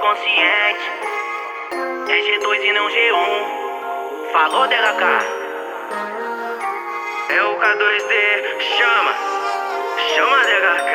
consciente. É G2 e não G1. Falou, DHK. É o K2D. Chama DHK.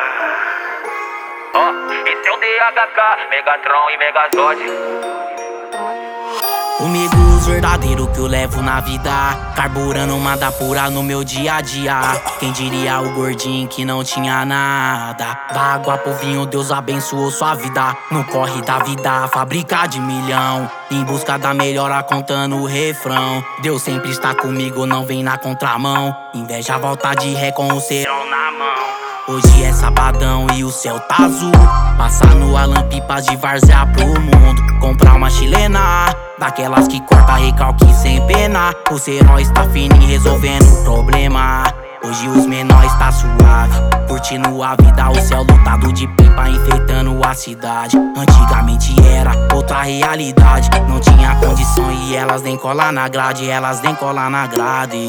Ó, esse é o DHK, Megatron e Megazord. Comigo os verdadeiros que eu levo na vida, carburando manda pura no meu dia a dia. Quem diria o gordinho que não tinha nada? Da água pro vinho, Deus abençoou sua vida. No corre da vida, fábrica de milhão, em busca da melhora contando o refrão. Deus sempre está comigo, não vem na contramão. Inveja volta de ré com o cerol na mão. Hoje é sabadão e o céu tá azul. Passar no Alan pipas de várzea pro mundo. Comprar uma chilena, daquelas que corta recalque sem pena. O cerol está fininho resolvendo o problema. Hoje os menores tá suave, curtindo a vida. O céu lotado de pipa enfeitando a cidade. Antigamente era outra realidade, não tinha condição e elas nem colar na grade. Elas nem colar na grade.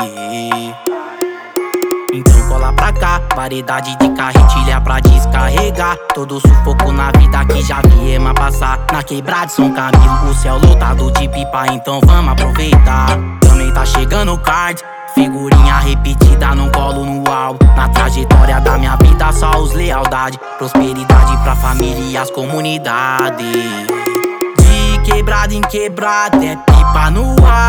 Então cola pra cá, variedade de carretilha pra descarregar. Todo sufoco na vida que já viemos passar. Na quebrada de São Camilo, o céu lotado de pipa, então vamos aproveitar. Também tá chegando o card, figurinha repetida num colo no álbum. Na trajetória da minha vida só os lealdade, prosperidade pra família e as comunidades. De quebrada em quebrada é pipa no ar.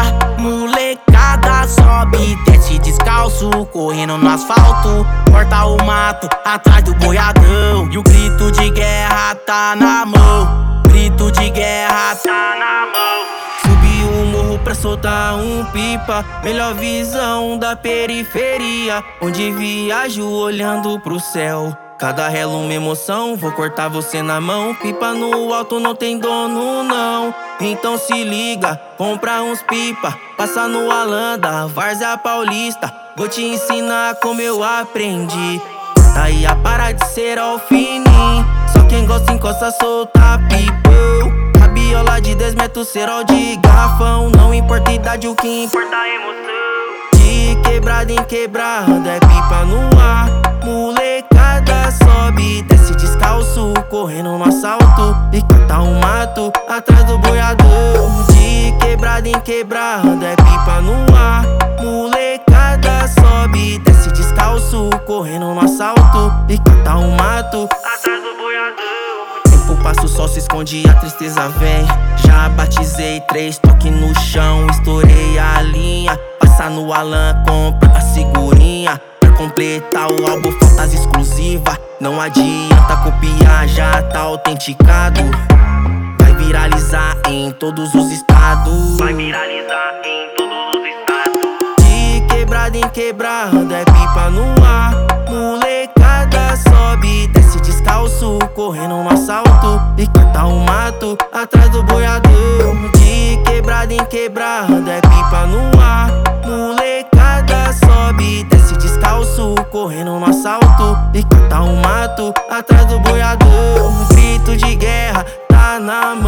Molecada sobe e desce descalço, correndo no asfalto, corta o mato atrás do boiadão. E o grito de guerra tá na mão, grito de guerra tá na mão. Subi o morro pra soltar um pipa, melhor visão da periferia, onde viajo olhando pro céu. Cada relo uma emoção, vou cortar você na mão. Pipa no alto não tem dono não, então se liga, compra uns pipa, passa no Alan da várzea paulista. Vou te ensinar como eu aprendi. Tá aí a para de ser ao fininho, só quem gosta encosta solta pipa. Rabiola de 10 metros, cerol de garrafão. Não importa a idade, o que importa é a emoção. De quebrada em quebrada é pipa no ar. Molecada sobe, desce descalço, correndo no assalto e cata um mato atrás do boiador. De quebrada em quebrada é pipa no ar. Molecada sobe, desce descalço, correndo no assalto e cata um mato atrás do boiador. Tempo passa, o sol se esconde e a tristeza vem. Já batizei 3 toques no chão, estourei a linha. Passa no Alan, compra a figurinha. Completar o álbum, faltas exclusivas. Não adianta copiar, já tá autenticado. Vai viralizar em todos os estados. Vai viralizar em todos os estados. De quebrada em quebrada é pipa no ar. Molecada sobe, desce descalço, correndo no assalto e cata um mato atrás do boiador. De quebrada em quebrada é pipa no ar. Molecada sobe, desce descalço, correndo no assalto e cata um mato atrás do boiador. Grito de guerra tá na mão.